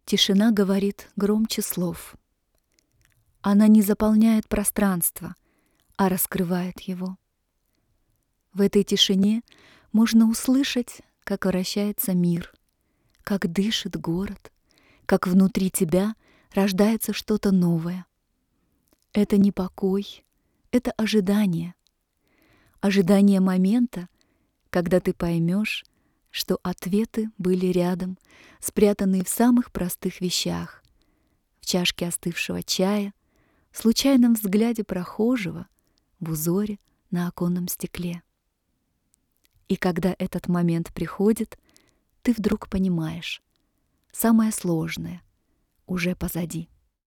Тишина говорит громче слов. Она не заполняет пространство, а раскрывает его. В этой тишине можно услышать, как вращается мир, как дышит город, как внутри тебя рождается что-то новое. Это не покой, это ожидание. Ожидание момента, когда ты поймешь, что ответы были рядом, спрятанные в самых простых вещах: в чашке остывшего чая, в случайном взгляде прохожего, в узоре на оконном стекле. И когда этот момент приходит, ты вдруг понимаешь: самое сложное уже позади.